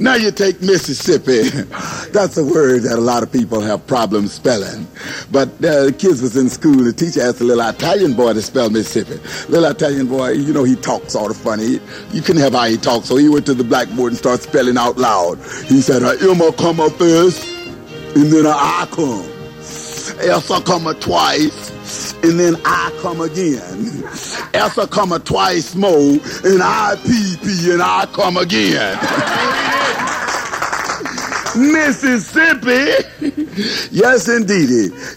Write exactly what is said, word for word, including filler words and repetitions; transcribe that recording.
Now you take Mississippi. That's a word that a lot of people have problems spelling. But uh, the kids was in school. The teacher asked a little Italian boy to spell Mississippi. Little Italian boy, you know, he talks sort of funny. You couldn't have how he talks, so he went to the blackboard and started spelling out loud. He said, uh, Emma come up first, and then I come. Elsa come a twice, and then I come again. Elsa come a twice more, and I pee pee, and I come again. Mississippi, yes indeedy.